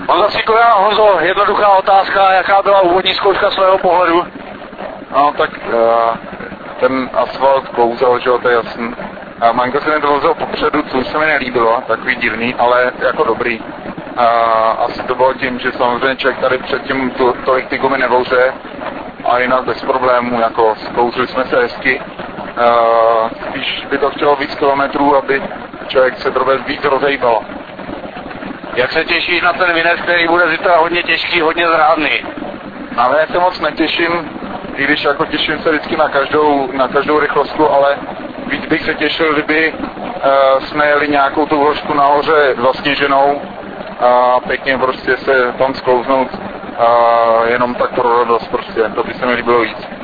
Honzo Cíkoja, Honzo, jednoduchá otázka, jaká byla úvodní zkouška svého pohledu? No tak ten asfalt klouzel, že jo, to je jasný. Malinko se mi to vozil popředu, což se mi nelíbilo, takový divný, ale jako dobrý. Asi to bylo tím, že samozřejmě člověk tady předtím tolik ty gumy nevouře a jinak bez problémů, jako sklouzli jsme se hezky. Spíš by to chtělo víc kilometrů, aby člověk se trochu víc rozejbal. Jak se těšíš na ten vinec, který bude zítra hodně těžký, hodně zrádný? Ale já se moc netěším, i když jako těším se vždycky na každou rychlostku, ale víc bych se těšil, kdyby jsme jeli nějakou tu hořku nahoře zasněženou a pěkně prostě se tam sklouznout jenom tak pro radost prostě, to by se mi líbilo víc.